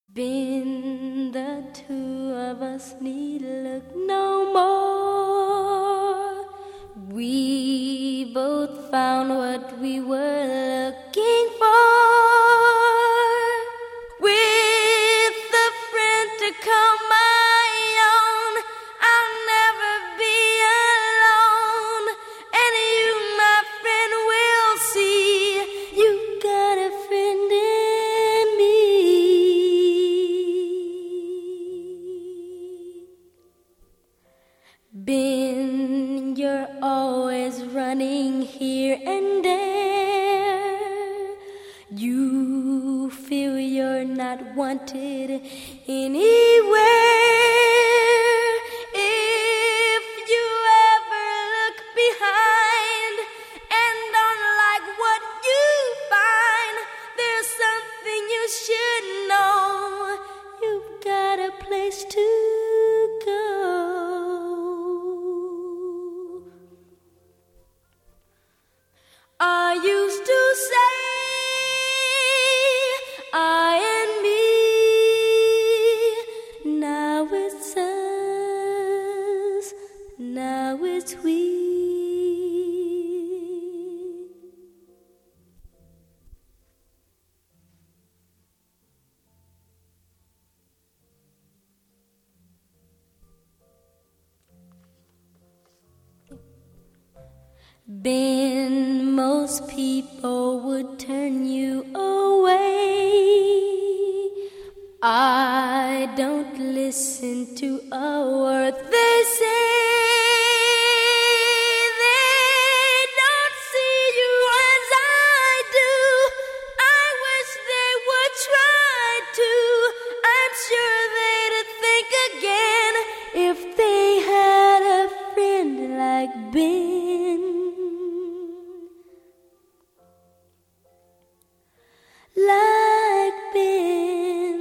Been the two of us need look no more. We both found what we were looking for. With a friend to call my own, I'll never be alone. And you, my friend, will see you got a friend in me. Ben, you're always running here and there. You feel you're not wanted anywhere. If you ever look behind and don't like what you find, there's something you should know. You've got a place to go. I used to say I and me. Now it's us, now it's we. Ben, most people would turn you away. I don't listen to a word they say. They don't see you as I do. I wish they would try to. I'm sure they'd think again if they had a friend like Ben. Like Ben,